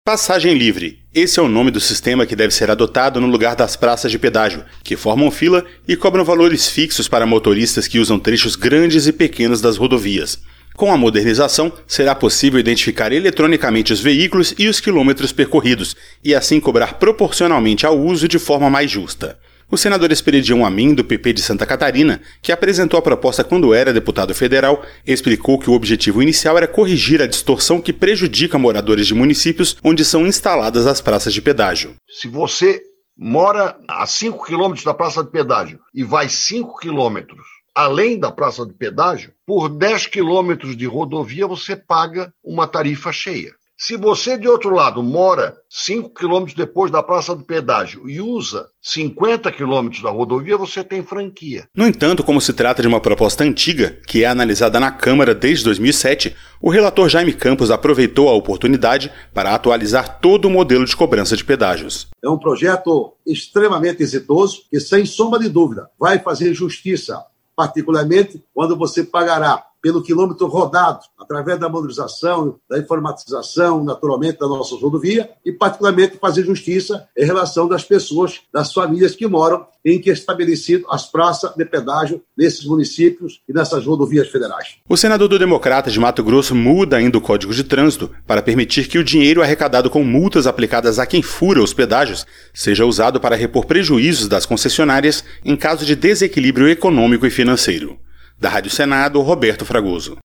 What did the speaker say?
Passagem livre. Esse é o nome do sistema que deve ser adotado no lugar das praças de pedágio, que formam fila e cobram valores fixos para motoristas que usam trechos grandes e pequenos das rodovias. Com a modernização, será possível identificar eletronicamente os veículos e os quilômetros percorridos, e assim cobrar proporcionalmente ao uso de forma mais justa. O senador Esperidião Amin, do PP de Santa Catarina, que apresentou a proposta quando era deputado federal, explicou que o objetivo inicial era corrigir a distorção que prejudica moradores de municípios onde são instaladas as praças de pedágio. Se você mora a 5 quilômetros da praça de pedágio e vai 5 quilômetros além da praça de pedágio, por 10 quilômetros de rodovia você paga uma tarifa cheia. Se você, de outro lado, mora 5 quilômetros depois da praça do pedágio e usa 50 quilômetros da rodovia, você tem franquia. No entanto, como se trata de uma proposta antiga, que é analisada na Câmara desde 2007, o relator Jaime Campos aproveitou a oportunidade para atualizar todo o modelo de cobrança de pedágios. É um projeto extremamente exitoso e, sem sombra de dúvida, vai fazer justiça, particularmente quando você pagará pelo quilômetro rodado, através da modernização, da informatização, naturalmente, da nossa rodovia, e particularmente fazer justiça em relação das pessoas, das famílias que moram em que é estabelecido as praças de pedágio nesses municípios e nessas rodovias federais. O senador do Democrata de Mato Grosso muda ainda o Código de Trânsito para permitir que o dinheiro arrecadado com multas aplicadas a quem fura os pedágios seja usado para repor prejuízos das concessionárias em caso de desequilíbrio econômico e financeiro. Da Rádio Senado, Roberto Fragoso.